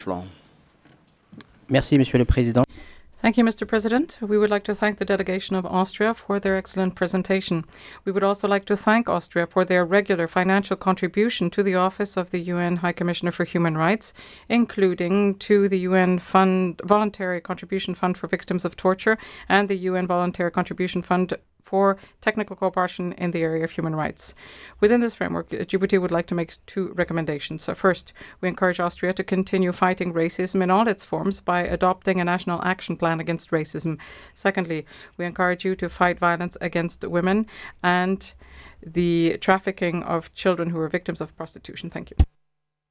floor. Merci, Monsieur le Président. Thank you, Mr. President. We would like to thank the delegation of Austria for their excellent presentation. We would also like to thank Austria for their regular financial contribution to the Office of the UN High Commissioner for Human Rights, including to the UN Voluntary Contribution Fund for Victims of Torture and the UN Voluntary Contribution Fund for technical cooperation in the area of human rights. Within this framework, Djibouti would like to make two recommendations. First, we encourage Austria to continue fighting racism in all its forms by adopting a national action plan against racism. Secondly, we encourage you to fight violence against women and the trafficking of children who are victims of prostitution. Thank you.